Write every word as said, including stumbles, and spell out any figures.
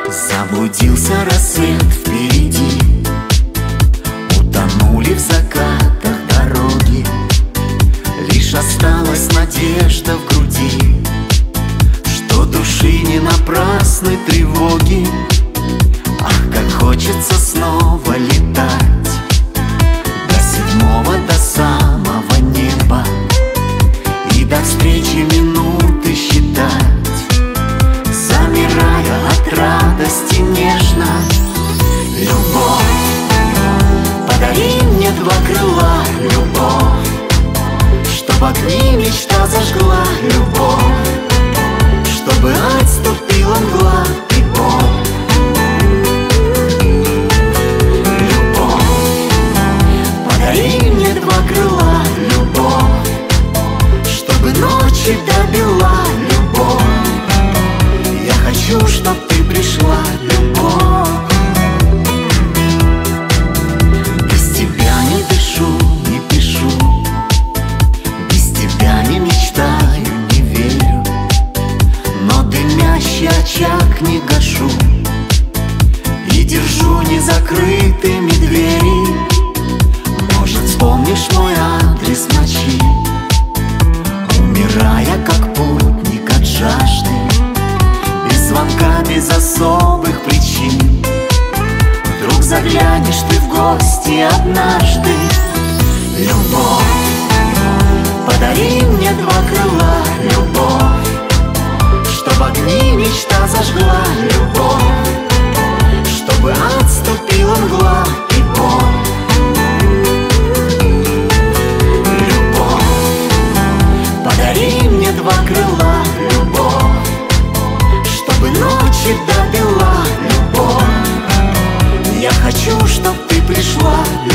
Заблудился рассвет впереди, утонули в закатах дороги. Лишь осталась надежда в груди, что души не напрасны тревоги. Ах, как хочется снова летать до седьмого, до самого неба, и до встречи минуты считать, замирая от радости нежно. Любовь, подари мне два крыла, любовь, чтоб огни мечта зажгла, любовь, чтобы отступила мгла и боль. Любовь, подари мне два крыла, любовь, чтобы ночи добила, любовь. Я хочу, чтоб ты пришла, любовь. Без тебя не дышу, не пишу, без тебя не мечтаю, не верю, но дымящий очаг не гашу и держу незакрытыми двери. Может, вспомнишь мой адрес в ночи, умирая как путник от жажды, без звонка, без особых причин. Вдруг заглянешь ты в гости однажды. Любовь, подари мне два крыла, любовь, чтоб огни мечта зажгла, любовь, чтобы отступила мгла и боль. Любовь, подари мне два крыла, любовь, чтобы ночи добила, любовь. Я хочу, чтоб ты пришла, любовь.